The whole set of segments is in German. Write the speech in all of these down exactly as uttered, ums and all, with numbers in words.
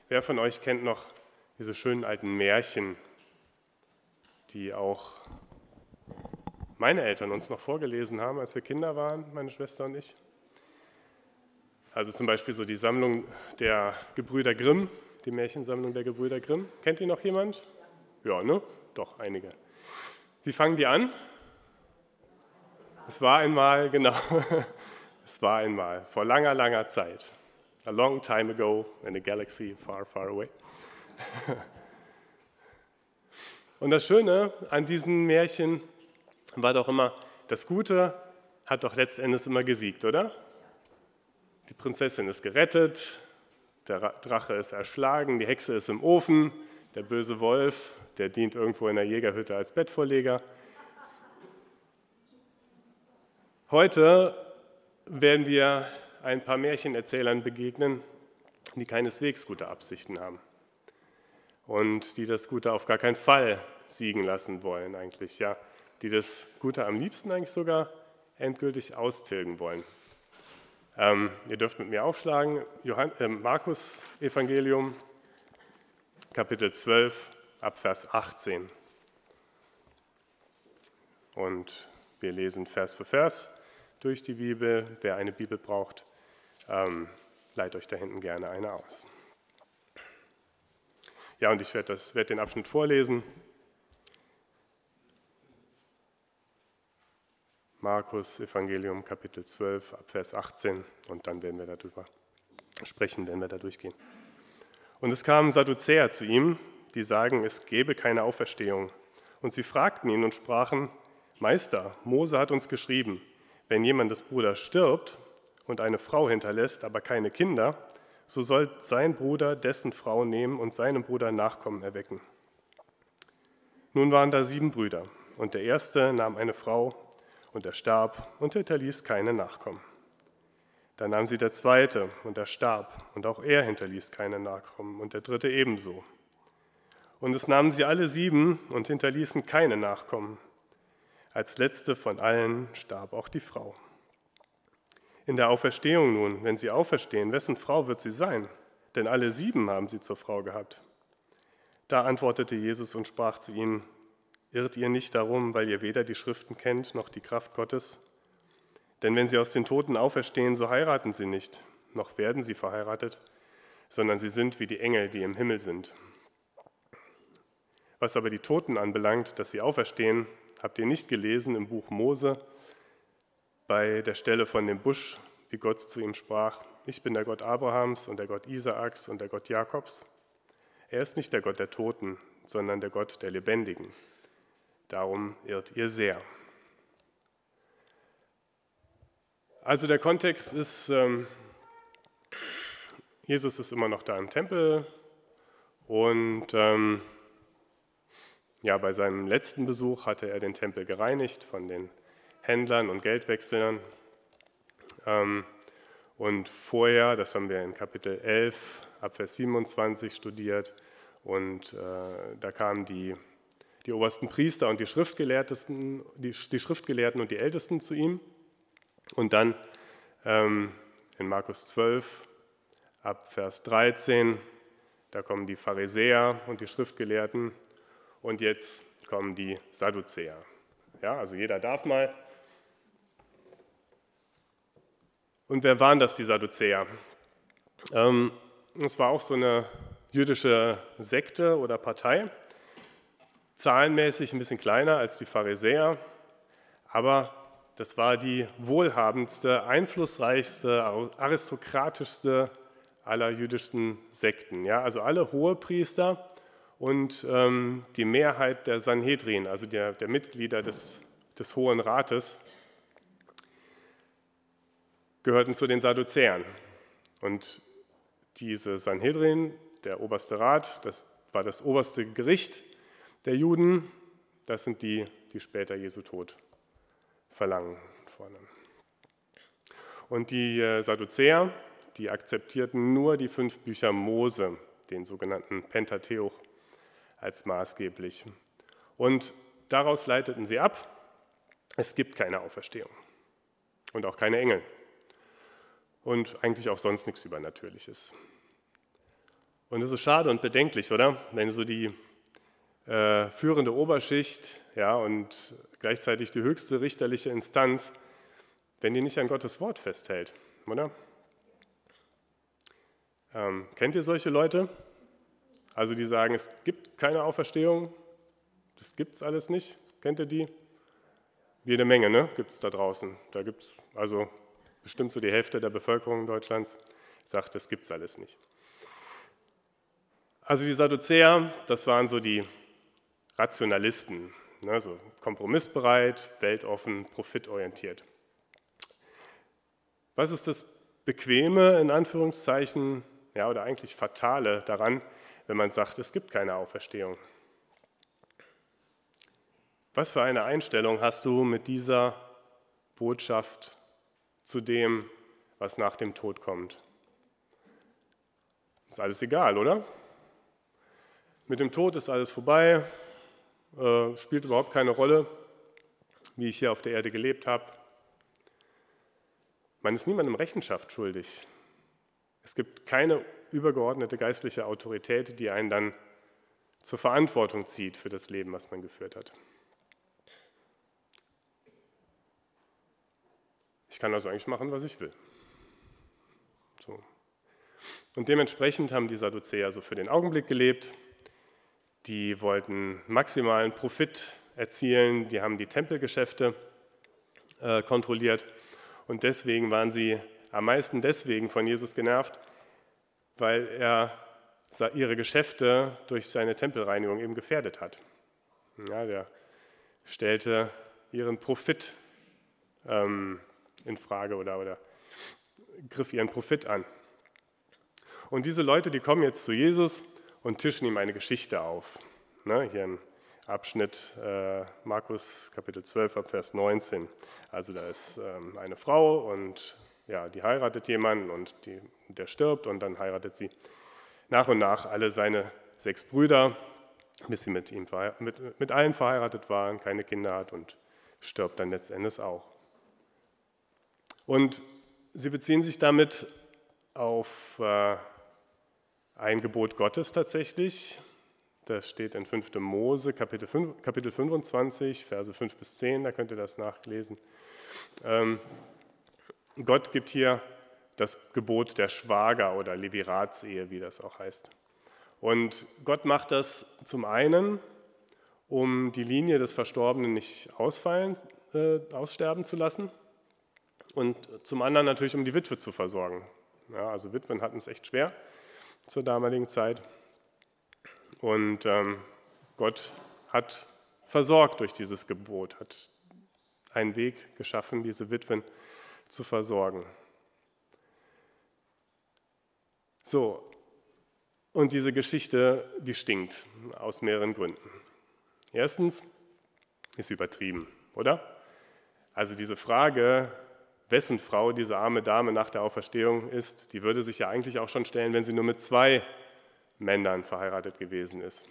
Wer von euch kennt noch diese schönen alten Märchen, die auch meine Eltern uns noch vorgelesen haben, als wir Kinder waren, meine Schwester und ich? Also zum Beispiel so die Sammlung der Gebrüder Grimm, die Märchensammlung der Gebrüder Grimm. Kennt die noch jemand? Ja, ne? Doch, einige. Wie fangen die an? Es war einmal, genau, es war einmal, vor langer, langer Zeit. A long time ago in a galaxy far, far away. Und das Schöne an diesen Märchen war doch immer, das Gute hat doch letztendlich immer gesiegt, oder? Die Prinzessin ist gerettet, der Drache ist erschlagen, die Hexe ist im Ofen, der böse Wolf, der dient irgendwo in der Jägerhütte als Bettvorleger. Heute werden wir ein paar Märchenerzählern begegnen, die keineswegs gute Absichten haben und die das Gute auf gar keinen Fall siegen lassen wollen eigentlich, ja, die das Gute am liebsten eigentlich sogar endgültig austilgen wollen. Ähm, ihr dürft mit mir aufschlagen, Johann, äh, Markus Evangelium, Kapitel zwölf, ab Vers achtzehn. Und wir lesen Vers für Vers durch die Bibel. Wer eine Bibel braucht, ähm, leiht euch da hinten gerne eine aus. Ja, und ich werde werd den Abschnitt vorlesen. Markus Evangelium, Kapitel zwölf, ab Vers achtzehn, und dann werden wir darüber sprechen, wenn wir da durchgehen. Und es kamen Sadduzäer zu ihm, die sagen, es gebe keine Auferstehung. Und sie fragten ihn und sprachen, Meister, Mose hat uns geschrieben, wenn jemand des Bruders stirbt und eine Frau hinterlässt, aber keine Kinder, so soll sein Bruder dessen Frau nehmen und seinem Bruder Nachkommen erwecken. Nun waren da sieben Brüder, und der erste nahm eine Frau, und er starb und hinterließ keine Nachkommen. Dann nahm sie der zweite, und er starb, und auch er hinterließ keine Nachkommen, und der dritte ebenso. Und es nahmen sie alle sieben und hinterließen keine Nachkommen. Als letzte von allen starb auch die Frau. In der Auferstehung nun, wenn sie auferstehen, wessen Frau wird sie sein? Denn alle sieben haben sie zur Frau gehabt. Da antwortete Jesus und sprach zu ihnen, irrt ihr nicht darum, weil ihr weder die Schriften kennt, noch die Kraft Gottes? Denn wenn sie aus den Toten auferstehen, so heiraten sie nicht, noch werden sie verheiratet, sondern sie sind wie die Engel, die im Himmel sind. Was aber die Toten anbelangt, dass sie auferstehen, habt ihr nicht gelesen im Buch Mose, bei der Stelle von dem Busch, wie Gott zu ihm sprach, ich bin der Gott Abrahams und der Gott Isaaks und der Gott Jakobs. Er ist nicht der Gott der Toten, sondern der Gott der Lebendigen. Darum irrt ihr sehr. Also der Kontext ist, ähm, Jesus ist immer noch da im Tempel und ähm, ja, bei seinem letzten Besuch hatte er den Tempel gereinigt von den Händlern und Geldwechseln. Ähm, und vorher, das haben wir in Kapitel elf, ab Vers siebenundzwanzig studiert, und äh, da kamen die, die obersten Priester und die Schriftgelehrten, die, die Schriftgelehrten und die Ältesten zu ihm. Und dann ähm, in Markus zwölf, ab Vers dreizehn, da kommen die Pharisäer und die Schriftgelehrten. Und jetzt kommen die Sadduzäer. Ja, also jeder darf mal. Und wer waren das, die Sadduzäer? Ähm, es war auch so eine jüdische Sekte oder Partei, zahlenmäßig ein bisschen kleiner als die Pharisäer, aber das war die wohlhabendste, einflussreichste, aristokratischste aller jüdischen Sekten. Ja, also alle Hohepriester und ähm, die Mehrheit der Sanhedrin, also der, der Mitglieder des, des Hohen Rates, gehörten zu den Sadduzäern. Und diese Sanhedrin, der oberste Rat, das war das oberste Gericht der Juden, das sind die, die später Jesu Tod verlangen fordern. Und die äh, Sadduzäer, die akzeptierten nur die fünf Bücher Mose, den sogenannten Pentateuch, als maßgeblich. Und daraus leiteten sie ab, es gibt keine Auferstehung und auch keine Engel und eigentlich auch sonst nichts Übernatürliches. Und das ist schade und bedenklich, oder? Wenn so die äh, führende Oberschicht, ja, und gleichzeitig die höchste richterliche Instanz, wenn die nicht an Gottes Wort festhält, oder? Ähm, kennt ihr solche Leute? Also die sagen, es gibt keine Auferstehung, das gibt es alles nicht. Kennt ihr die? Jede Menge, ne? Gibt es da draußen. Da gibt es also bestimmt so die Hälfte der Bevölkerung Deutschlands, sagt, das gibt es alles nicht. Also die Sadduzäer, das waren so die Rationalisten, ne? So kompromissbereit, weltoffen, profitorientiert. Was ist das Bequeme, in Anführungszeichen, ja, oder eigentlich Fatale daran, wenn man sagt, es gibt keine Auferstehung? Was für eine Einstellung hast du mit dieser Botschaft zu dem, was nach dem Tod kommt? Ist alles egal, oder? Mit dem Tod ist alles vorbei, äh, spielt überhaupt keine Rolle, wie ich hier auf der Erde gelebt habe. Man ist niemandem Rechenschaft schuldig. Es gibt keine übergeordnete geistliche Autorität, die einen dann zur Verantwortung zieht für das Leben, was man geführt hat. Ich kann also eigentlich machen, was ich will. So. Und dementsprechend haben die Sadduzäer so für den Augenblick gelebt. Die wollten maximalen Profit erzielen, die haben die Tempelgeschäfte äh, kontrolliert und deswegen waren sie am meisten deswegen von Jesus genervt, weil er ihre Geschäfte durch seine Tempelreinigung eben gefährdet hat. Ja, der stellte ihren Profit ähm, in Frage oder, oder griff ihren Profit an. Und diese Leute, die kommen jetzt zu Jesus und tischen ihm eine Geschichte auf. Ne, hier im Abschnitt äh, Markus Kapitel zwölf, ab Vers neunzehn. Also da ist ähm, eine Frau und ja, die heiratet jemanden und die, der stirbt und dann heiratet sie nach und nach alle seine sechs Brüder, bis sie mit, ihm, mit, mit allen verheiratet waren, keine Kinder hat und stirbt dann letztendlich auch. Und sie beziehen sich damit auf äh, ein Gebot Gottes tatsächlich. Das steht in fünfter Mose, Kapitel, fünf, Kapitel fünfundzwanzig, Verse fünf bis zehn, da könnt ihr das nachlesen. Ähm, Gott gibt hier das Gebot der Schwager- oder Leviratsehe, wie das auch heißt. Und Gott macht das zum einen, um die Linie des Verstorbenen nicht ausfallen, äh, aussterben zu lassen. Und zum anderen natürlich, um die Witwe zu versorgen. Ja, also Witwen hatten es echt schwer zur damaligen Zeit. Und ähm, Gott hat versorgt durch dieses Gebot, hat einen Weg geschaffen, diese Witwen zu versorgen. So, und diese Geschichte, die stinkt aus mehreren Gründen. Erstens, ist übertrieben, oder? Also diese Frage, wessen Frau diese arme Dame nach der Auferstehung ist, die würde sich ja eigentlich auch schon stellen, wenn sie nur mit zwei Männern verheiratet gewesen ist.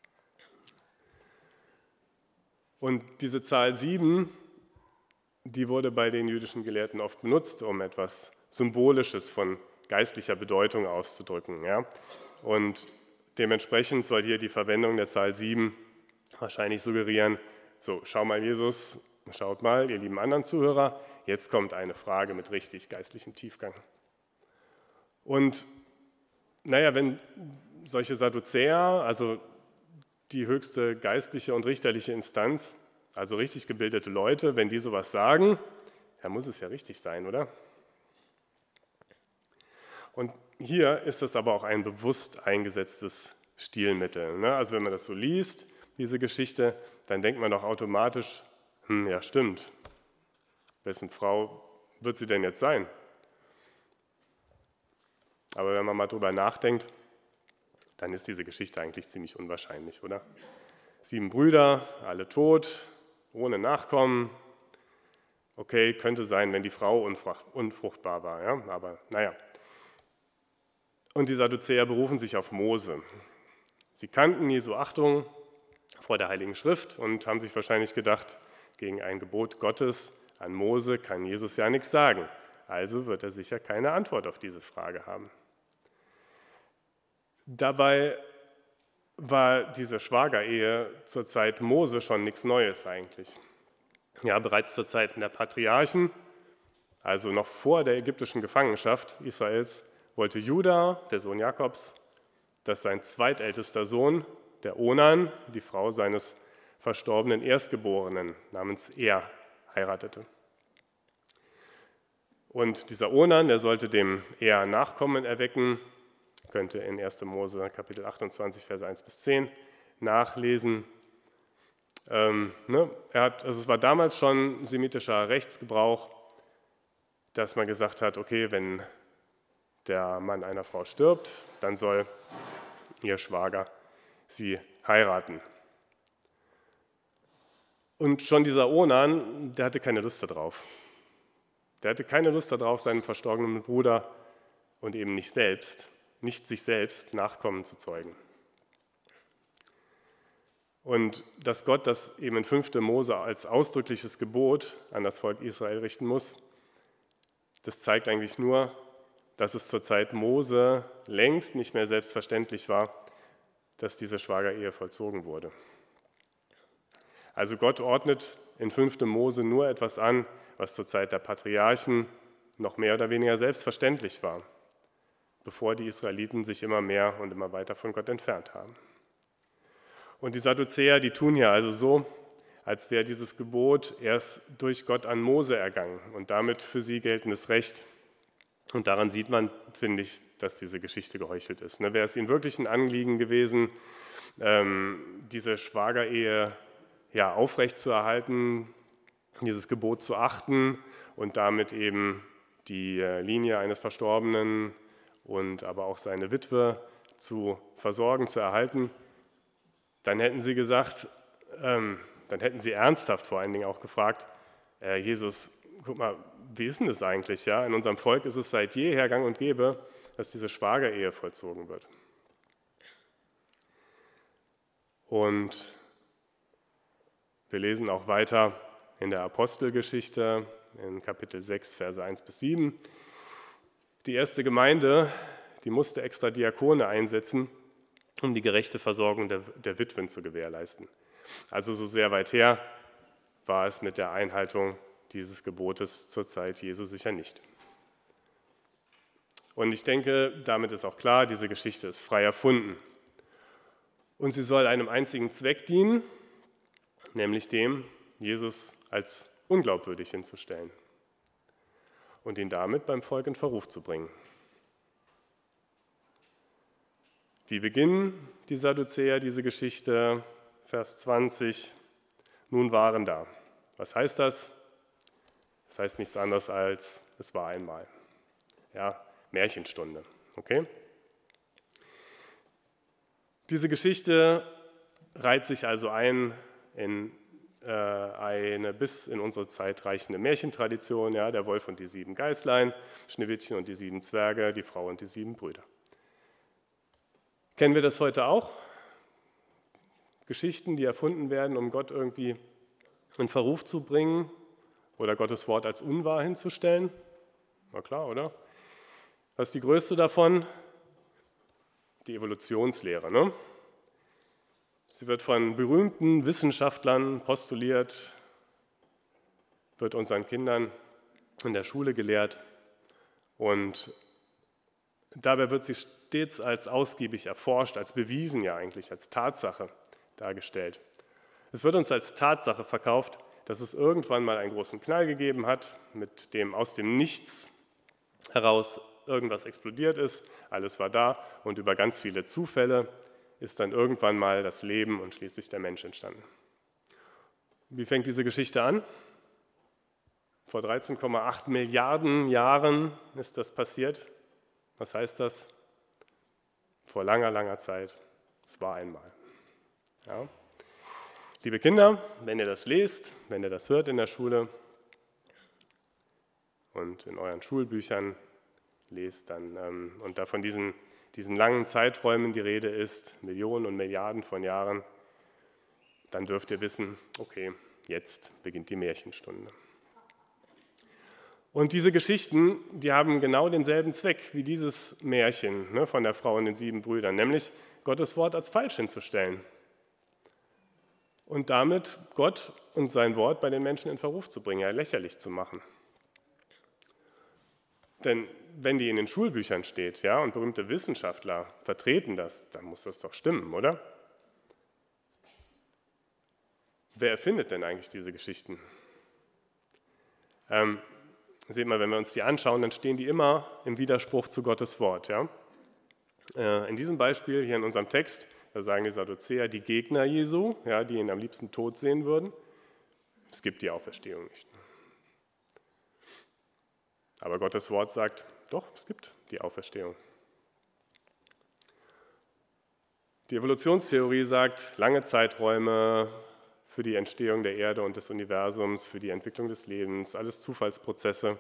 Und diese Zahl sieben, die wurde bei den jüdischen Gelehrten oft benutzt, um etwas Symbolisches von geistlicher Bedeutung auszudrücken. Ja? Und dementsprechend soll hier die Verwendung der Zahl sieben wahrscheinlich suggerieren, so, schau mal Jesus, schaut mal, ihr lieben anderen Zuhörer, jetzt kommt eine Frage mit richtig geistlichem Tiefgang. Und naja, wenn solche Sadduzäer, also die höchste geistliche und richterliche Instanz, also richtig gebildete Leute, wenn die sowas sagen, dann muss es ja richtig sein, oder? Und hier ist das aber auch ein bewusst eingesetztes Stilmittel. Ne? Also wenn man das so liest, diese Geschichte, dann denkt man doch automatisch, hm, ja stimmt, wessen Frau wird sie denn jetzt sein? Aber wenn man mal drüber nachdenkt, dann ist diese Geschichte eigentlich ziemlich unwahrscheinlich, oder? Sieben Brüder, alle tot, ohne Nachkommen. Okay, könnte sein, wenn die Frau unfruchtbar war, ja? Aber naja. Und die Sadduzäer berufen sich auf Mose. Sie kannten Jesu Achtung vor der Heiligen Schrift und haben sich wahrscheinlich gedacht, gegen ein Gebot Gottes an Mose kann Jesus ja nichts sagen. Also wird er sicher keine Antwort auf diese Frage haben. Dabei war diese Schwagerehe zur Zeit Mose schon nichts Neues eigentlich. Ja, bereits zur Zeit der Patriarchen, also noch vor der ägyptischen Gefangenschaft Israels, wollte Juda, der Sohn Jakobs, dass sein zweitältester Sohn, der Onan, die Frau seines verstorbenen Erstgeborenen namens Er heiratete. Und dieser Onan, der sollte dem Er Nachkommen erwecken, könnt ihr in erster Mose Kapitel achtundzwanzig, Verse eins bis zehn nachlesen. Ähm, ne, er hat, also es war damals schon semitischer Rechtsgebrauch, dass man gesagt hat, okay, wenn der Mann einer Frau stirbt, dann soll ihr Schwager sie heiraten. Und schon dieser Onan, der hatte keine Lust darauf. Der hatte keine Lust darauf, seinen verstorbenen Bruder und eben nicht selbst, nicht sich selbst Nachkommen zu zeugen. Und dass Gott das eben in fünfter Mose als ausdrückliches Gebot an das Volk Israel richten muss, das zeigt eigentlich nur, dass es zur Zeit Mose längst nicht mehr selbstverständlich war, dass diese Schwagerehe vollzogen wurde. Also Gott ordnet in fünfter Mose nur etwas an, was zur Zeit der Patriarchen noch mehr oder weniger selbstverständlich war, bevor die Israeliten sich immer mehr und immer weiter von Gott entfernt haben. Und die Sadduzäer, die tun ja also so, als wäre dieses Gebot erst durch Gott an Mose ergangen und damit für sie geltendes Recht. Und daran sieht man, finde ich, dass diese Geschichte geheuchelt ist. Wäre es ihnen wirklich ein Anliegen gewesen, diese Schwagerehe ja, aufrechtzuerhalten, dieses Gebot zu achten und damit eben die Linie eines Verstorbenen und aber auch seine Witwe zu versorgen, zu erhalten, dann hätten sie gesagt, ähm, dann hätten sie ernsthaft vor allen Dingen auch gefragt, äh, Jesus, guck mal, wie ist denn das eigentlich? Ja? In unserem Volk ist es seit jeher gang und gäbe, dass diese Schwagerehe vollzogen wird. Und wir lesen auch weiter in der Apostelgeschichte, in Kapitel sechs, Verse eins bis sieben. Die erste Gemeinde, die musste extra Diakone einsetzen, um die gerechte Versorgung der, der Witwen zu gewährleisten. Also so sehr weit her war es mit der Einhaltung dieses Gebotes zur Zeit Jesu sicher nicht. Und ich denke, damit ist auch klar, diese Geschichte ist frei erfunden. Und sie soll einem einzigen Zweck dienen, nämlich dem, Jesus als unglaubwürdig hinzustellen und ihn damit beim Volk in Verruf zu bringen. Wie beginnen die Sadduzäer diese Geschichte? Vers zwanzig, nun waren da. Was heißt das? Das heißt nichts anderes als, es war einmal. Ja, Märchenstunde, okay? Diese Geschichte reiht sich also ein in äh, eine bis in unsere Zeit reichende Märchentradition, ja, der Wolf und die sieben Geißlein, Schneewittchen und die sieben Zwerge, die Frau und die sieben Brüder. Kennen wir das heute auch? Geschichten, die erfunden werden, um Gott irgendwie in Verruf zu bringen oder Gottes Wort als unwahr hinzustellen? Na klar, oder? Was ist die größte davon? Die Evolutionslehre. Ne? Sie wird von berühmten Wissenschaftlern postuliert, wird unseren Kindern in der Schule gelehrt und dabei wird sie stets als ausgiebig erforscht, als bewiesen ja eigentlich, als Tatsache dargestellt. Es wird uns als Tatsache verkauft, dass es irgendwann mal einen großen Knall gegeben hat, mit dem aus dem Nichts heraus irgendwas explodiert ist, alles war da und über ganz viele Zufälle ist dann irgendwann mal das Leben und schließlich der Mensch entstanden. Wie fängt diese Geschichte an? Vor dreizehn Komma acht Milliarden Jahren ist das passiert. Was heißt das? Vor langer, langer Zeit. Es war einmal. Ja. Liebe Kinder, wenn ihr das lest, wenn ihr das hört in der Schule und in euren Schulbüchern lest, dann, ähm, und da von diesen, diesen langen Zeiträumen die Rede ist, Millionen und Milliarden von Jahren, dann dürft ihr wissen, okay, jetzt beginnt die Märchenstunde. Und diese Geschichten, die haben genau denselben Zweck wie dieses Märchen, ne, von der Frau und den sieben Brüdern, nämlich Gottes Wort als falsch hinzustellen und damit Gott und sein Wort bei den Menschen in Verruf zu bringen, ja, lächerlich zu machen. Denn wenn die in den Schulbüchern steht, ja, und berühmte Wissenschaftler vertreten das, dann muss das doch stimmen, oder? Wer erfindet denn eigentlich diese Geschichten? Ähm, seht mal, wenn wir uns die anschauen, dann stehen die immer im Widerspruch zu Gottes Wort. Ja? Äh, in diesem Beispiel hier in unserem Text, da sagen die Sadduzäer, die Gegner Jesu, ja, die ihn am liebsten tot sehen würden, es gibt die Auferstehung nicht. Aber Gottes Wort sagt, doch, es gibt die Auferstehung. Die Evolutionstheorie sagt, lange Zeiträume für die Entstehung der Erde und des Universums, für die Entwicklung des Lebens, alles Zufallsprozesse.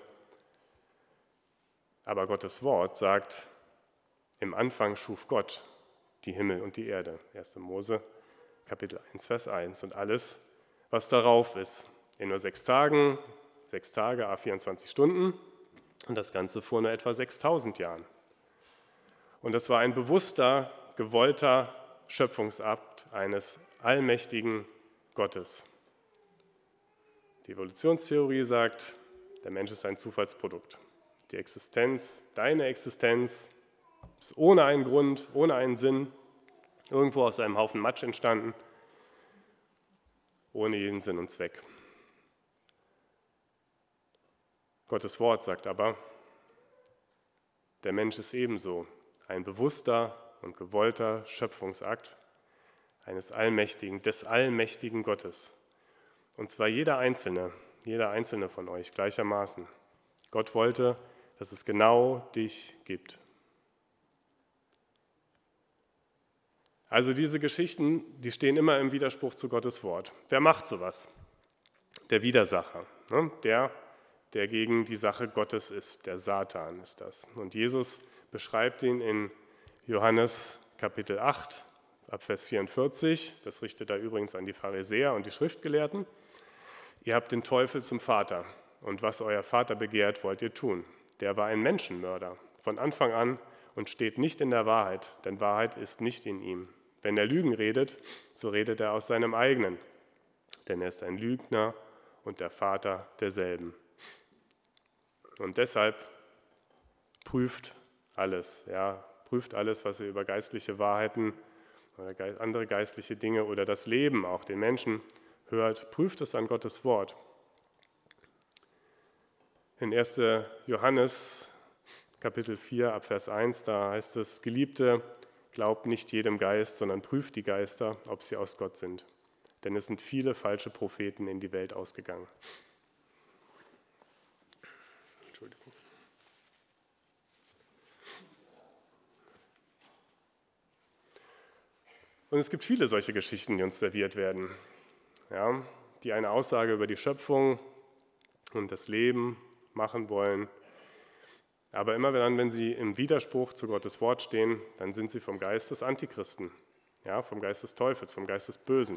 Aber Gottes Wort sagt, im Anfang schuf Gott die Himmel und die Erde. erster Mose, Kapitel eins, Vers eins. Und alles, was darauf ist, in nur sechs Tagen, sechs Tage, à vierundzwanzig Stunden. Und das Ganze vor nur etwa sechstausend Jahren. Und das war ein bewusster, gewollter Schöpfungsakt eines allmächtigen Gottes. Die Evolutionstheorie sagt, der Mensch ist ein Zufallsprodukt. Die Existenz, deine Existenz, ist ohne einen Grund, ohne einen Sinn, irgendwo aus einem Haufen Matsch entstanden, ohne jeden Sinn und Zweck. Gottes Wort sagt aber, der Mensch ist ebenso ein bewusster und gewollter Schöpfungsakt eines allmächtigen, des allmächtigen Gottes. Und zwar jeder Einzelne, jeder Einzelne von euch gleichermaßen. Gott wollte, dass es genau dich gibt. Also diese Geschichten, die stehen immer im Widerspruch zu Gottes Wort. Wer macht sowas? Der Widersacher, ne? der, der gegen die Sache Gottes ist, der Satan ist das. Und Jesus beschreibt ihn in Johannes Kapitel acht, ab Vers vierundvierzig, das richtet er übrigens an die Pharisäer und die Schriftgelehrten. Ihr habt den Teufel zum Vater und was euer Vater begehrt, wollt ihr tun. Der war ein Menschenmörder von Anfang an und steht nicht in der Wahrheit, denn Wahrheit ist nicht in ihm. Wenn er Lügen redet, so redet er aus seinem eigenen, denn er ist ein Lügner und der Vater derselben. Und deshalb prüft alles, ja, prüft alles, was ihr über geistliche Wahrheiten oder andere geistliche Dinge oder das Leben auch den Menschen hört, prüft es an Gottes Wort. In erster Johannes Kapitel vier ab Vers eins, da heißt es, Geliebte, glaubt nicht jedem Geist, sondern prüft die Geister, ob sie aus Gott sind. Denn es sind viele falsche Propheten in die Welt ausgegangen. Entschuldigung. Und es gibt viele solche Geschichten, die uns serviert werden, ja, die eine Aussage über die Schöpfung und das Leben machen wollen. Aber immer dann, wenn sie im Widerspruch zu Gottes Wort stehen, dann sind sie vom Geist des Antichristen, ja, vom Geist des Teufels, vom Geist des Bösen.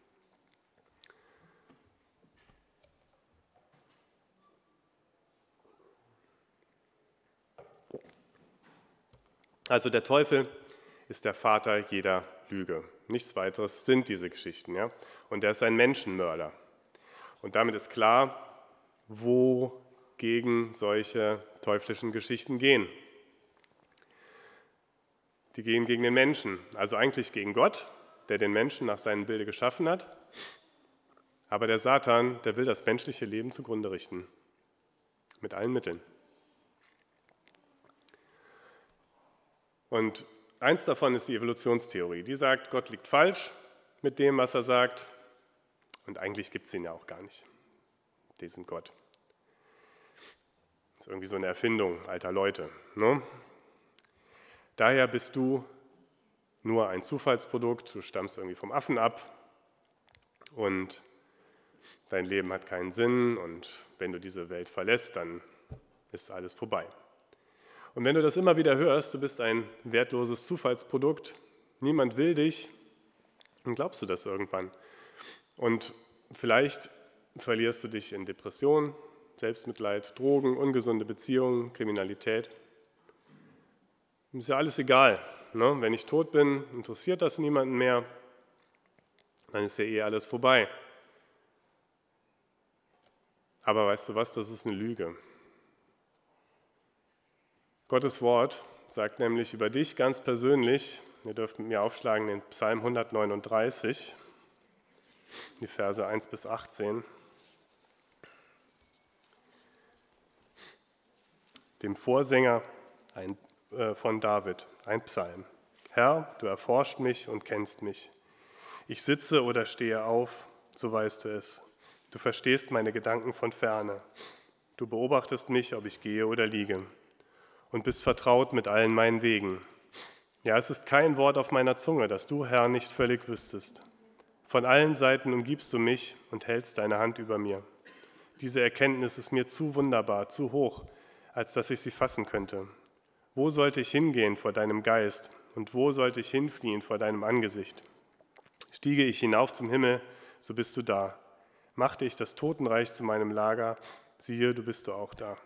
Also der Teufel ist der Vater jeder Lüge. Nichts weiteres sind diese Geschichten. Ja? Und er ist ein Menschenmörder. Und damit ist klar, wogegen solche teuflischen Geschichten gehen. Die gehen gegen den Menschen, also eigentlich gegen Gott, der den Menschen nach seinem Bilde geschaffen hat. Aber der Satan, der will das menschliche Leben zugrunde richten. Mit allen Mitteln. Und eins davon ist die Evolutionstheorie. Die sagt, Gott liegt falsch mit dem, was er sagt. Und eigentlich gibt es ihn ja auch gar nicht, diesen Gott. Das ist irgendwie so eine Erfindung alter Leute. Ne? Daher bist du nur ein Zufallsprodukt, du stammst irgendwie vom Affen ab und dein Leben hat keinen Sinn und wenn du diese Welt verlässt, dann ist alles vorbei. Und wenn du das immer wieder hörst, du bist ein wertloses Zufallsprodukt, niemand will dich, dann glaubst du das irgendwann. Und vielleicht verlierst du dich in Depression, Selbstmitleid, Drogen, ungesunde Beziehungen, Kriminalität. Ist ja alles egal. Ne? Wenn ich tot bin, interessiert das niemanden mehr, dann ist ja eh alles vorbei. Aber weißt du was, das ist eine Lüge. Gottes Wort sagt nämlich über dich ganz persönlich, ihr dürft mit mir aufschlagen den Psalm hundertneununddreißig, die Verse eins bis achtzehn. Dem Vorsänger ein, äh, von David, ein Psalm. Herr, du erforscht mich und kennst mich. Ich sitze oder stehe auf, so weißt du es. Du verstehst meine Gedanken von ferne. Du beobachtest mich, ob ich gehe oder liege, und bist vertraut mit allen meinen Wegen. Ja, es ist kein Wort auf meiner Zunge, das du, Herr, nicht völlig wüsstest. Von allen Seiten umgibst du mich und hältst deine Hand über mir. Diese Erkenntnis ist mir zu wunderbar, zu hoch, als dass ich sie fassen könnte. Wo sollte ich hingehen vor deinem Geist und wo sollte ich hinfliehen vor deinem Angesicht? Stiege ich hinauf zum Himmel, so bist du da. Machte ich das Totenreich zu meinem Lager, siehe, du bist du auch da.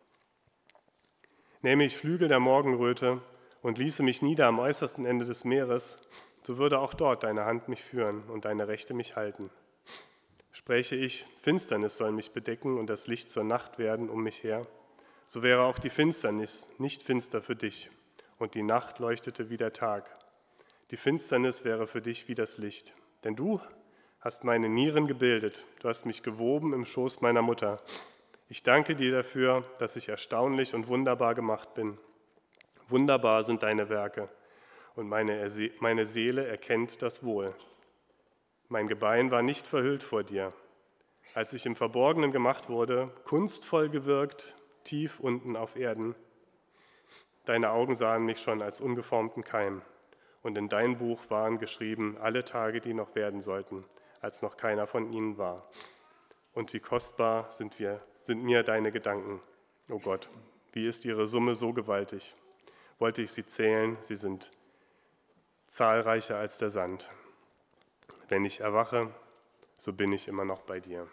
Nähme ich Flügel der Morgenröte und ließe mich nieder am äußersten Ende des Meeres, so würde auch dort deine Hand mich führen und deine Rechte mich halten. Spräche ich, Finsternis soll mich bedecken und das Licht zur Nacht werden um mich her, so wäre auch die Finsternis nicht finster für dich und die Nacht leuchtete wie der Tag. Die Finsternis wäre für dich wie das Licht, denn du hast meine Nieren gebildet, du hast mich gewoben im Schoß meiner Mutter. Ich danke dir dafür, dass ich erstaunlich und wunderbar gemacht bin. Wunderbar sind deine Werke und meine, meine Seele erkennt das wohl. Mein Gebein war nicht verhüllt vor dir. Als ich im Verborgenen gemacht wurde, kunstvoll gewirkt, tief unten auf Erden, deine Augen sahen mich schon als ungeformten Keim. Und in dein Buch waren geschrieben alle Tage, die noch werden sollten, als noch keiner von ihnen war. Und wie kostbar sind, wir, sind mir deine Gedanken, o Gott, wie ist ihre Summe so gewaltig? Wollte ich sie zählen, sie sind zahlreicher als der Sand. Wenn ich erwache, so bin ich immer noch bei dir.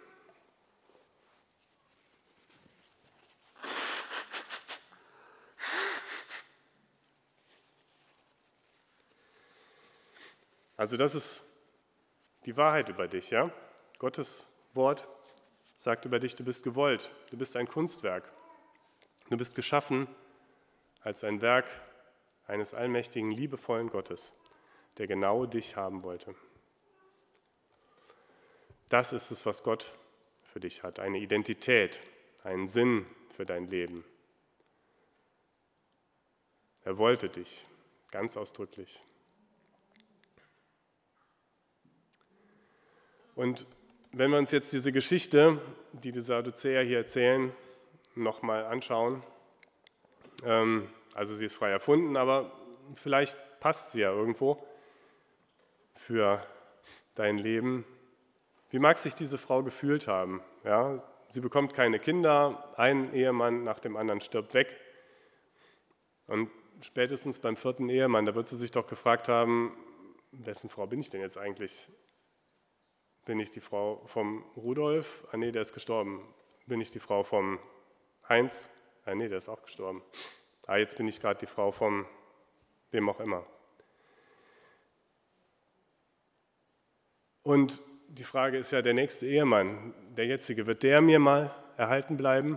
Also das ist die Wahrheit über dich, ja? Gottes Wort sagt über dich, du bist gewollt, du bist ein Kunstwerk. Du bist geschaffen als ein Werk eines allmächtigen, liebevollen Gottes, der genau dich haben wollte. Das ist es, was Gott für dich hat, eine Identität, einen Sinn für dein Leben. Er wollte dich, ganz ausdrücklich. Und wenn wir uns jetzt diese Geschichte, die die Sadduzäer hier erzählen, nochmal anschauen, ähm, also sie ist frei erfunden, aber vielleicht passt sie ja irgendwo für dein Leben. Wie mag sich diese Frau gefühlt haben? Ja, sie bekommt keine Kinder, ein Ehemann nach dem anderen stirbt weg. Und spätestens beim vierten Ehemann, da wird sie sich doch gefragt haben, wessen Frau bin ich denn jetzt eigentlich? Bin ich die Frau vom Rudolf? Ah nee, der ist gestorben. Bin ich die Frau vom Heinz? Ah nee, der ist auch gestorben. Ah, jetzt bin ich gerade die Frau vom wem auch immer. Und die Frage ist ja, der nächste Ehemann, der jetzige, wird der mir mal erhalten bleiben?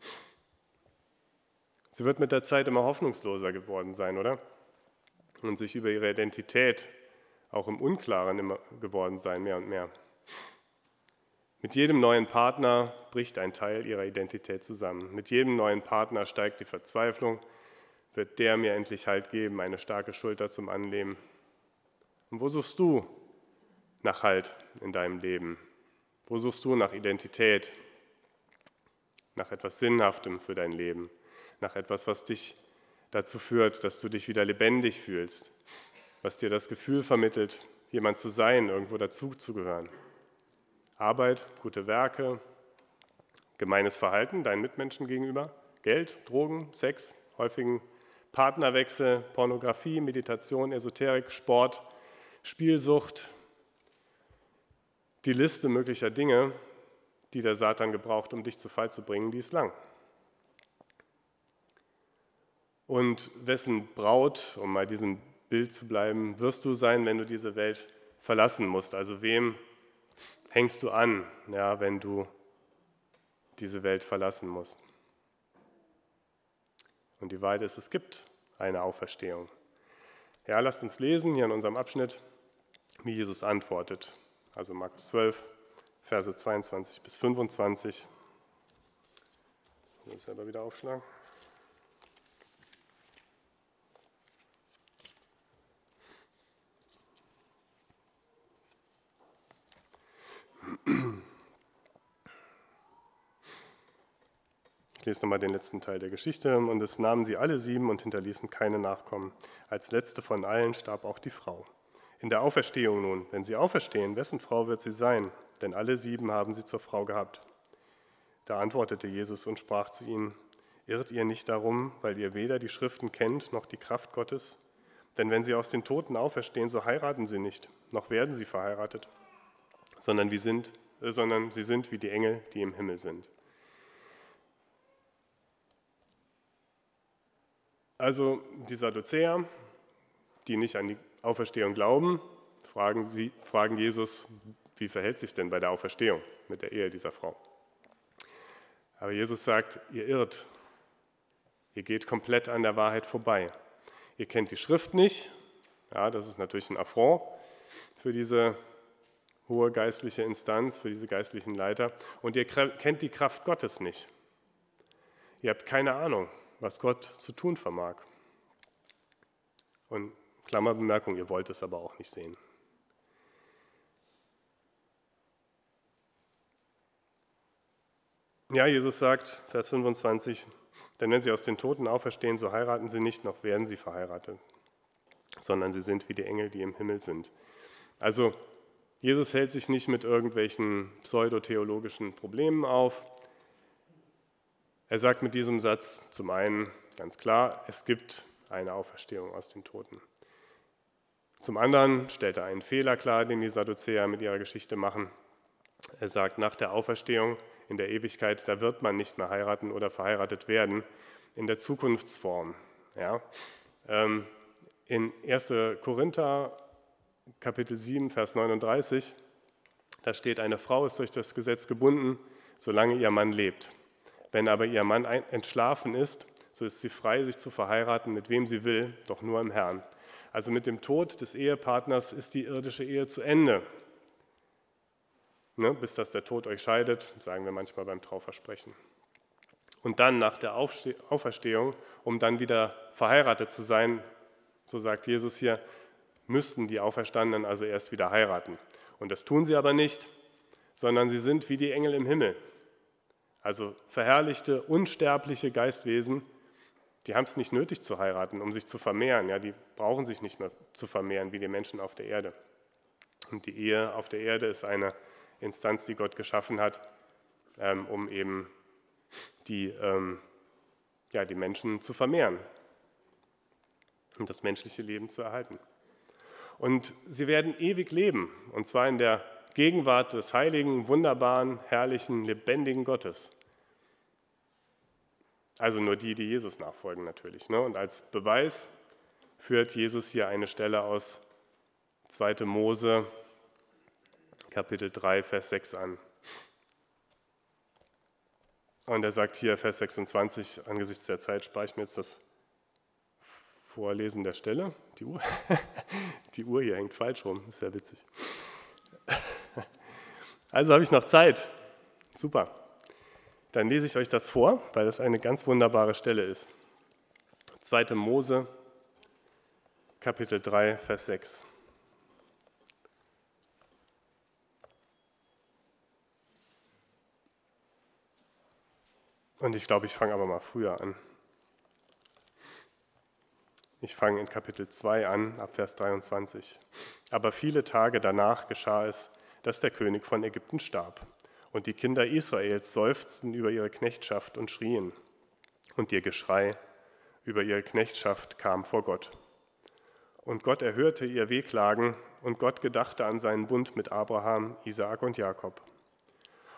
Sie wird mit der Zeit immer hoffnungsloser geworden sein, oder? Und sich über ihre Identität auch im Unklaren immer geworden sein, mehr und mehr. Mit jedem neuen Partner bricht ein Teil ihrer Identität zusammen. Mit jedem neuen Partner steigt die Verzweiflung, wird der mir endlich Halt geben, eine starke Schulter zum Anlehnen. Und wo suchst du nach Halt in deinem Leben? Wo suchst du nach Identität, nach etwas Sinnhaftem für dein Leben, nach etwas, was dich dazu führt, dass du dich wieder lebendig fühlst, was dir das Gefühl vermittelt, jemand zu sein, irgendwo dazuzugehören? Arbeit, gute Werke, gemeines Verhalten deinen Mitmenschen gegenüber, Geld, Drogen, Sex, häufigen Partnerwechsel, Pornografie, Meditation, Esoterik, Sport, Spielsucht. Die Liste möglicher Dinge, die der Satan gebraucht, um dich zu Fall zu bringen, die ist lang. Und wessen Braut, um bei diesem Bild zu bleiben, wirst du sein, wenn du diese Welt verlassen musst? Also wem hängst du an, ja, wenn du diese Welt verlassen musst? Und die Wahrheit ist, es gibt eine Auferstehung. Ja, lasst uns lesen hier in unserem Abschnitt, wie Jesus antwortet. Also Markus zwölf, Verse zweiundzwanzig bis fünfundzwanzig. Ich muss selber wieder aufschlagen. Ich lese nochmal den letzten Teil der Geschichte. Und es nahmen sie alle sieben und hinterließen keine Nachkommen. Als letzte von allen starb auch die Frau. In der Auferstehung nun, wenn sie auferstehen, wessen Frau wird sie sein? Denn alle sieben haben sie zur Frau gehabt. Da antwortete Jesus und sprach zu ihnen: Irrt ihr nicht darum, weil ihr weder die Schriften kennt, noch die Kraft Gottes? Denn wenn sie aus den Toten auferstehen, so heiraten sie nicht, noch werden sie verheiratet, sondern, wir sind, äh, sondern sie sind wie die Engel, die im Himmel sind. Also die Sadduzäer, die nicht an die Auferstehung glauben, fragen, sie, fragen Jesus, wie verhält es sich denn bei der Auferstehung mit der Ehe dieser Frau? Aber Jesus sagt, ihr irrt, ihr geht komplett an der Wahrheit vorbei. Ihr kennt die Schrift nicht, ja, das ist natürlich ein Affront für diese hohe geistliche Instanz, für diese geistlichen Leiter, und ihr kennt die Kraft Gottes nicht. Ihr habt keine Ahnung, was Gott zu tun vermag. Und Klammerbemerkung, ihr wollt es aber auch nicht sehen. Ja, Jesus sagt, Vers fünfundzwanzig, denn wenn sie aus den Toten auferstehen, so heiraten sie nicht, noch werden sie verheiratet, sondern sie sind wie die Engel, die im Himmel sind. Also Jesus hält sich nicht mit irgendwelchen pseudotheologischen Problemen auf. Er sagt mit diesem Satz zum einen ganz klar, es gibt eine Auferstehung aus den Toten. Zum anderen stellt er einen Fehler klar, den die Sadduzäer mit ihrer Geschichte machen. Er sagt, nach der Auferstehung in der Ewigkeit, da wird man nicht mehr heiraten oder verheiratet werden, in der Zukunftsform. Ja? In erster Korinther, Kapitel sieben, Vers neununddreißig, da steht, eine Frau ist durch das Gesetz gebunden, solange ihr Mann lebt. Wenn aber ihr Mann entschlafen ist, so ist sie frei, sich zu verheiraten, mit wem sie will, doch nur im Herrn. Also mit dem Tod des Ehepartners ist die irdische Ehe zu Ende. Ne, bis dass der Tod euch scheidet, sagen wir manchmal beim Trauversprechen. Und dann nach der Auferstehung, um dann wieder verheiratet zu sein, so sagt Jesus hier, müssten die Auferstandenen also erst wieder heiraten. Und das tun sie aber nicht, sondern sie sind wie die Engel im Himmel. Also verherrlichte, unsterbliche Geistwesen, die haben es nicht nötig zu heiraten, um sich zu vermehren. Ja, die brauchen sich nicht mehr zu vermehren wie die Menschen auf der Erde. Und die Ehe auf der Erde ist eine Instanz, die Gott geschaffen hat, ähm, um eben die, ähm, ja, die Menschen zu vermehren und das menschliche Leben zu erhalten. Und sie werden ewig leben, und zwar in der Gegenwart des heiligen, wunderbaren, herrlichen, lebendigen Gottes. Also nur die, die Jesus nachfolgen natürlich. Ne? Und als Beweis führt Jesus hier eine Stelle aus zweiter Mose, Kapitel drei, Vers sechs an. Und er sagt hier, Vers sechsundzwanzig, angesichts der Zeit spare ich mir jetzt das Vorlesen der Stelle. Die Uhr, die Uhr hier hängt falsch rum, ist ja witzig. Also habe ich noch Zeit. Super. Dann lese ich euch das vor, weil das eine ganz wunderbare Stelle ist. zweiter Mose, Kapitel drei, Vers sechs. Und ich glaube, ich fange aber mal früher an. Ich fange in Kapitel zwei an, ab Vers dreiundzwanzig. Aber viele Tage danach geschah es, dass der König von Ägypten starb. Und die Kinder Israels seufzten über ihre Knechtschaft und schrien. Und ihr Geschrei über ihre Knechtschaft kam vor Gott. Und Gott erhörte ihr Wehklagen, und Gott gedachte an seinen Bund mit Abraham, Isaak und Jakob.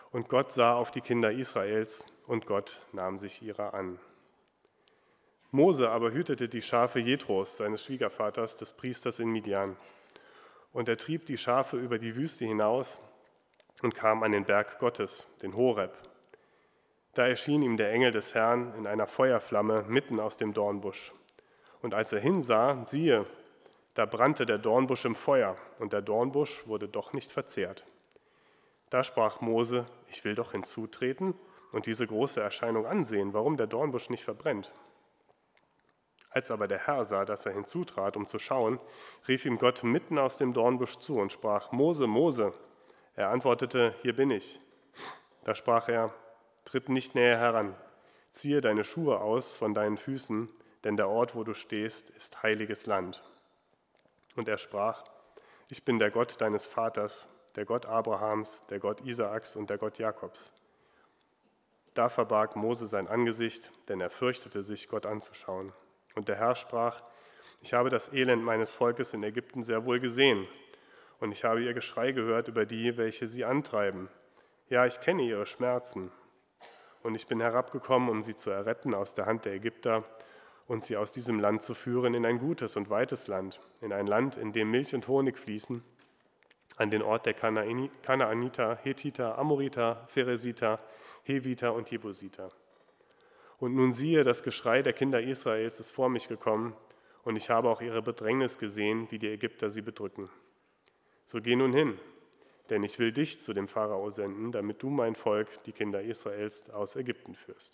Und Gott sah auf die Kinder Israels, und Gott nahm sich ihrer an. Mose aber hütete die Schafe Jethros, seines Schwiegervaters, des Priesters in Midian. Und er trieb die Schafe über die Wüste hinaus und kam an den Berg Gottes, den Horeb. Da erschien ihm der Engel des Herrn in einer Feuerflamme mitten aus dem Dornbusch. Und als er hinsah, siehe, da brannte der Dornbusch im Feuer, und der Dornbusch wurde doch nicht verzehrt. Da sprach Mose: Ich will doch hinzutreten und diese große Erscheinung ansehen, warum der Dornbusch nicht verbrennt. Als aber der Herr sah, dass er hinzutrat, um zu schauen, rief ihm Gott mitten aus dem Dornbusch zu und sprach: Mose, Mose. Er antwortete: Hier bin ich. Da sprach er: Tritt nicht näher heran, ziehe deine Schuhe aus von deinen Füßen, denn der Ort, wo du stehst, ist heiliges Land. Und er sprach: Ich bin der Gott deines Vaters, der Gott Abrahams, der Gott Isaaks und der Gott Jakobs. Da verbarg Mose sein Angesicht, denn er fürchtete sich, Gott anzuschauen. Und der Herr sprach: Ich habe das Elend meines Volkes in Ägypten sehr wohl gesehen, und ich habe ihr Geschrei gehört über die, welche sie antreiben. Ja, ich kenne ihre Schmerzen. Und ich bin herabgekommen, um sie zu erretten aus der Hand der Ägypter und sie aus diesem Land zu führen in ein gutes und weites Land, in ein Land, in dem Milch und Honig fließen, an den Ort der Kanaaniter, Hethiter, Amoriter, Pheresiter, Heviter und Jebusiter. Und nun siehe, das Geschrei der Kinder Israels ist vor mich gekommen, und ich habe auch ihre Bedrängnis gesehen, wie die Ägypter sie bedrücken. So geh nun hin, denn ich will dich zu dem Pharao senden, damit du mein Volk, die Kinder Israels, aus Ägypten führst.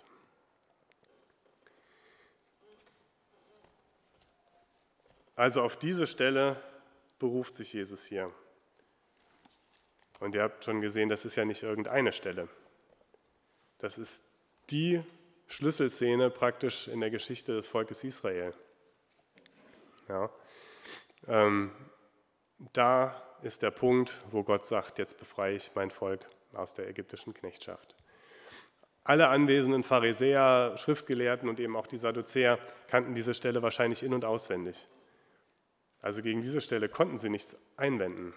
Also auf diese Stelle beruft sich Jesus hier. Und ihr habt schon gesehen, das ist ja nicht irgendeine Stelle. Das ist die Schlüsselszene praktisch in der Geschichte des Volkes Israel. Ja. Ähm, da ist der Punkt, wo Gott sagt: Jetzt befreie ich mein Volk aus der ägyptischen Knechtschaft. Alle anwesenden Pharisäer, Schriftgelehrten und eben auch die Sadduzäer kannten diese Stelle wahrscheinlich in- und auswendig. Also gegen diese Stelle konnten sie nichts einwenden.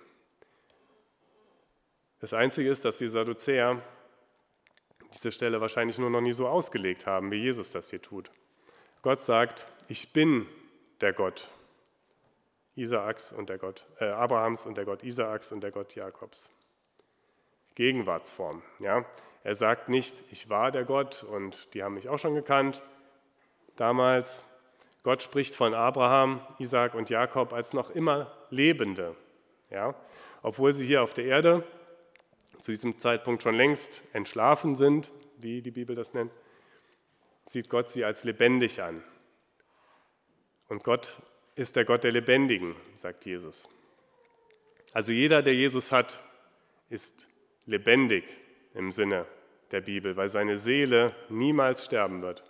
Das Einzige ist, dass die Sadduzäer diese Stelle wahrscheinlich nur noch nie so ausgelegt haben, wie Jesus das hier tut. Gott sagt: Ich bin der Gott Isaaks und der Gott äh, Abrahams und der Gott Isaaks und der Gott Jakobs. Gegenwartsform. Ja? Er sagt nicht: Ich war der Gott und die haben mich auch schon gekannt damals. Gott spricht von Abraham, Isaak und Jakob als noch immer Lebende. Ja? Obwohl sie hier auf der Erde zu diesem Zeitpunkt schon längst entschlafen sind, wie die Bibel das nennt, sieht Gott sie als lebendig an. Und Gott ist der Gott der Lebendigen, sagt Jesus. Also jeder, der Jesus hat, ist lebendig im Sinne der Bibel, weil seine Seele niemals sterben wird.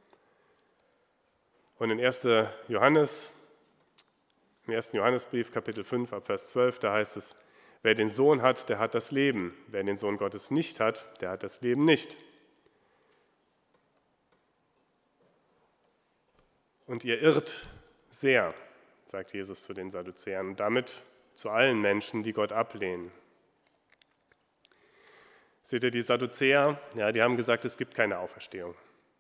Und in ersten Johannes, im ersten Johannesbrief, Kapitel fünf, ab Vers zwölf, da heißt es: Wer den Sohn hat, der hat das Leben. Wer den Sohn Gottes nicht hat, der hat das Leben nicht. Und ihr irrt sehr, sagt Jesus zu den Sadduzäern, und damit zu allen Menschen, die Gott ablehnen. Seht ihr, die Sadduzäer, ja, die haben gesagt, es gibt keine Auferstehung.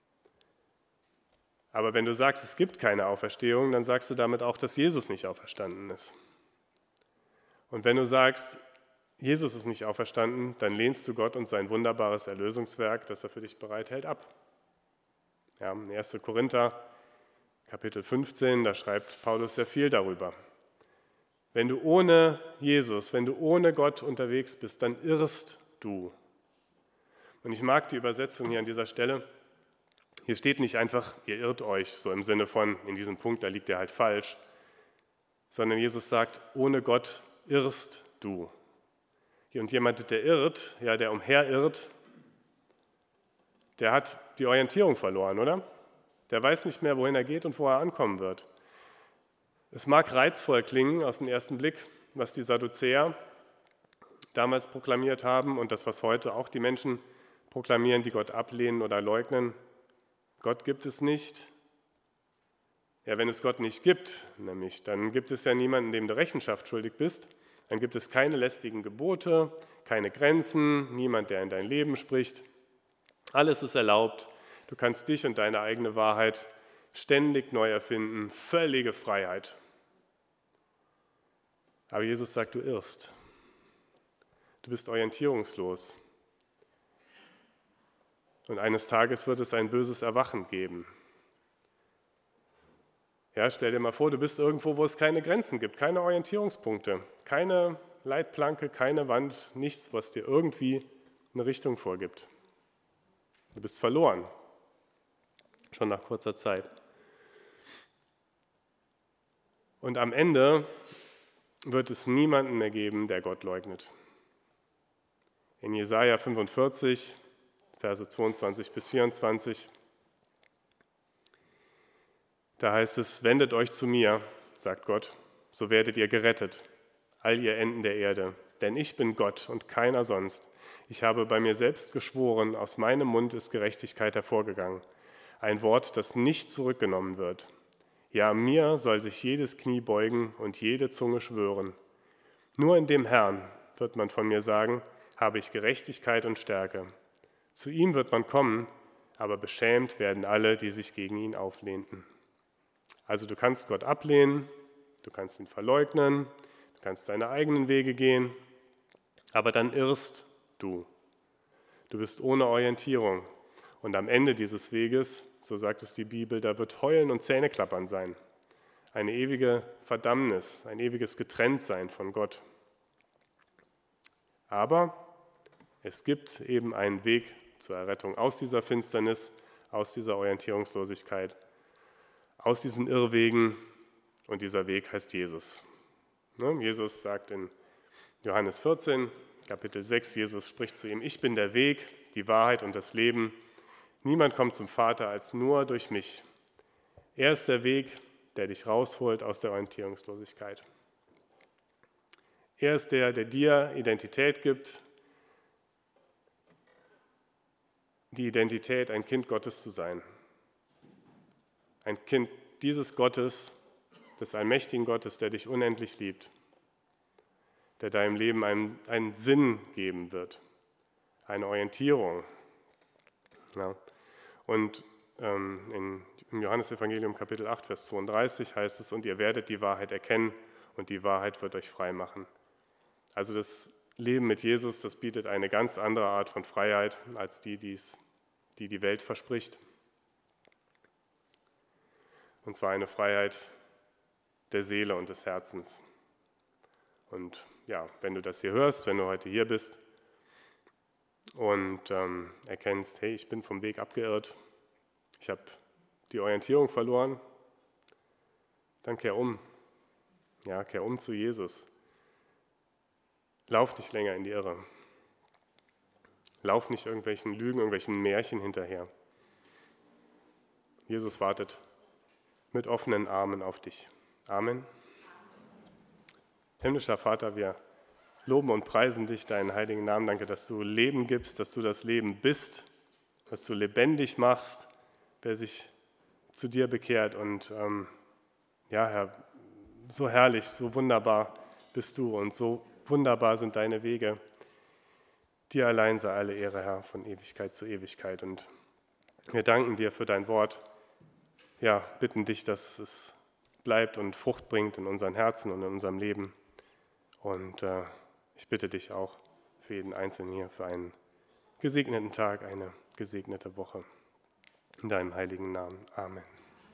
Aber wenn du sagst, es gibt keine Auferstehung, dann sagst du damit auch, dass Jesus nicht auferstanden ist. Und wenn du sagst, Jesus ist nicht auferstanden, dann lehnst du Gott und sein wunderbares Erlösungswerk, das er für dich bereithält, ab. Ja, in ersten Korinther, Kapitel fünfzehn, da schreibt Paulus sehr viel darüber. Wenn du ohne Jesus, wenn du ohne Gott unterwegs bist, dann irrst du. Und ich mag die Übersetzung hier an dieser Stelle. Hier steht nicht einfach: Ihr irrt euch, so im Sinne von, in diesem Punkt, da liegt ihr halt falsch, sondern Jesus sagt: Ohne Gott irrst du. Und jemand, der irrt, ja, der umherirrt, der hat die Orientierung verloren, oder? Der weiß nicht mehr, wohin er geht und wo er ankommen wird. Es mag reizvoll klingen auf den ersten Blick, was die Sadduzäer damals proklamiert haben und das, was heute auch die Menschen proklamieren, die Gott ablehnen oder leugnen. Gott gibt es nicht. Ja, wenn es Gott nicht gibt, nämlich, dann gibt es ja niemanden, dem du Rechenschaft schuldig bist. Dann gibt es keine lästigen Gebote, keine Grenzen, niemand, der in dein Leben spricht. Alles ist erlaubt. Du kannst dich und deine eigene Wahrheit ständig neu erfinden. Völlige Freiheit. Aber Jesus sagt, du irrst. Du bist orientierungslos. Und eines Tages wird es ein böses Erwachen geben. Ja, stell dir mal vor, du bist irgendwo, wo es keine Grenzen gibt, keine Orientierungspunkte, keine Leitplanke, keine Wand, nichts, was dir irgendwie eine Richtung vorgibt. Du bist verloren, schon nach kurzer Zeit. Und am Ende wird es niemanden mehr geben, der Gott leugnet. In Jesaja fünfundvierzig, Verse zweiundzwanzig bis vierundzwanzig, da heißt es, wendet euch zu mir, sagt Gott, so werdet ihr gerettet, all ihr Enden der Erde. Denn ich bin Gott und keiner sonst. Ich habe bei mir selbst geschworen, aus meinem Mund ist Gerechtigkeit hervorgegangen. Ein Wort, das nicht zurückgenommen wird. Ja, mir soll sich jedes Knie beugen und jede Zunge schwören. Nur in dem Herrn, wird man von mir sagen, habe ich Gerechtigkeit und Stärke. Zu ihm wird man kommen, aber beschämt werden alle, die sich gegen ihn auflehnten. Also du kannst Gott ablehnen, du kannst ihn verleugnen, du kannst deine eigenen Wege gehen, aber dann irrst du. Du bist ohne Orientierung. Und am Ende dieses Weges, so sagt es die Bibel, da wird Heulen und Zähneklappern sein. Eine ewige Verdammnis, ein ewiges Getrenntsein von Gott. Aber es gibt eben einen Weg zur Errettung aus dieser Finsternis, aus dieser Orientierungslosigkeit, aus diesen Irrwegen, und dieser Weg heißt Jesus. Jesus sagt in Johannes vierzehn, Kapitel sechs, Jesus spricht zu ihm, ich bin der Weg, die Wahrheit und das Leben. Niemand kommt zum Vater als nur durch mich. Er ist der Weg, der dich rausholt aus der Orientierungslosigkeit. Er ist der, der dir Identität gibt, die Identität, ein Kind Gottes zu sein. Ein Kind dieses Gottes, des allmächtigen Gottes, der dich unendlich liebt, der deinem Leben einen, einen Sinn geben wird, eine Orientierung. Ja. Und ähm, in, im Johannesevangelium Kapitel acht, Vers zweiunddreißig heißt es, und ihr werdet die Wahrheit erkennen und die Wahrheit wird euch frei machen. Also das Leben mit Jesus, das bietet eine ganz andere Art von Freiheit als die, die's, die die Welt verspricht. Und zwar eine Freiheit der Seele und des Herzens. Und ja, wenn du das hier hörst, wenn du heute hier bist und ähm, erkennst, hey, ich bin vom Weg abgeirrt, ich habe die Orientierung verloren, dann kehr um. Ja, kehr um zu Jesus. Lauf nicht länger in die Irre. Lauf nicht irgendwelchen Lügen, irgendwelchen Märchen hinterher. Jesus wartet mit offenen Armen auf dich. Amen. Himmlischer Vater, wir loben und preisen dich, deinen heiligen Namen. Danke, dass du Leben gibst, dass du das Leben bist, dass du lebendig machst, wer sich zu dir bekehrt. Und ähm, ja, Herr, so herrlich, so wunderbar bist du und so wunderbar sind deine Wege. Dir allein sei alle Ehre, Herr, von Ewigkeit zu Ewigkeit. Und wir danken dir für dein Wort. Ja, bitten dich, dass es bleibt und Frucht bringt in unseren Herzen und in unserem Leben. Und äh, ich bitte dich auch für jeden Einzelnen hier, für einen gesegneten Tag, eine gesegnete Woche. In deinem heiligen Namen. Amen.